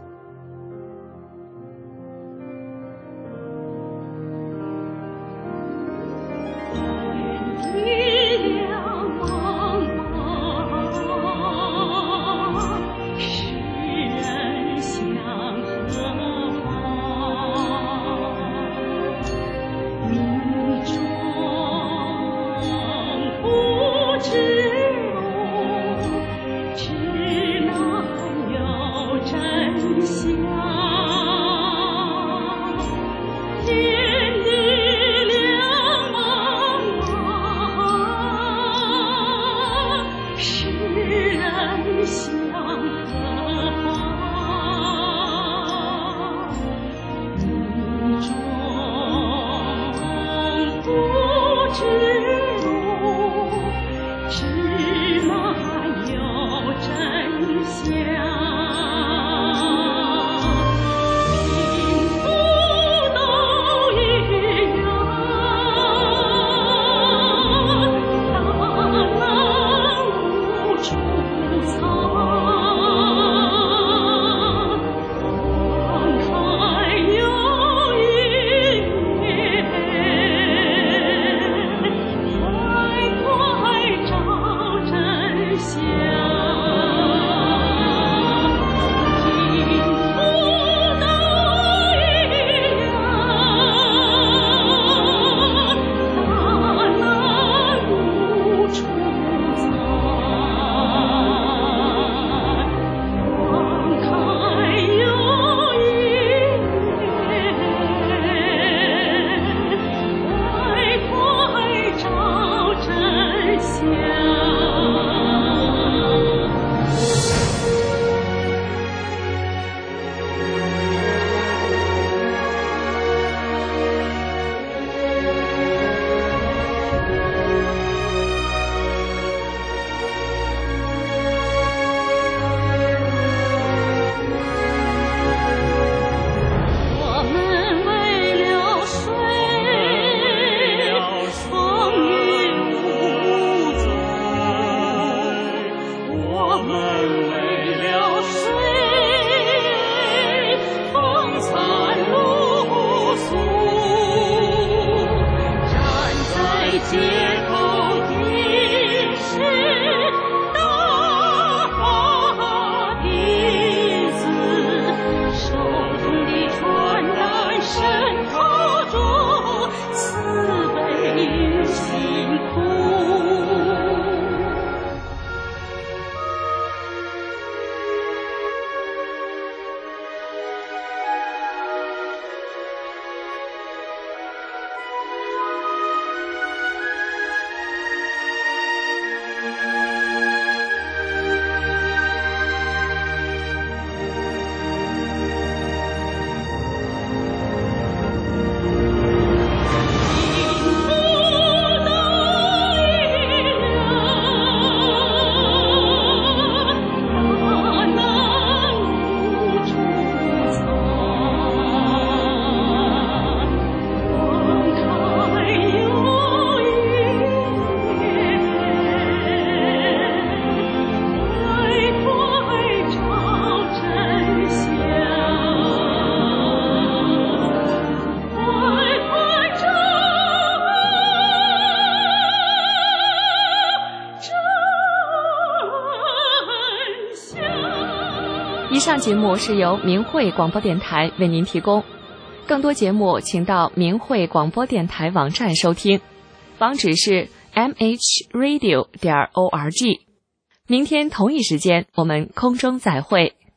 以上节目是由明慧广播电台为您提供，更多节目请到明慧广播电台网站收听，网址是 m h radio 点 org。明天同一时间我们空中再会。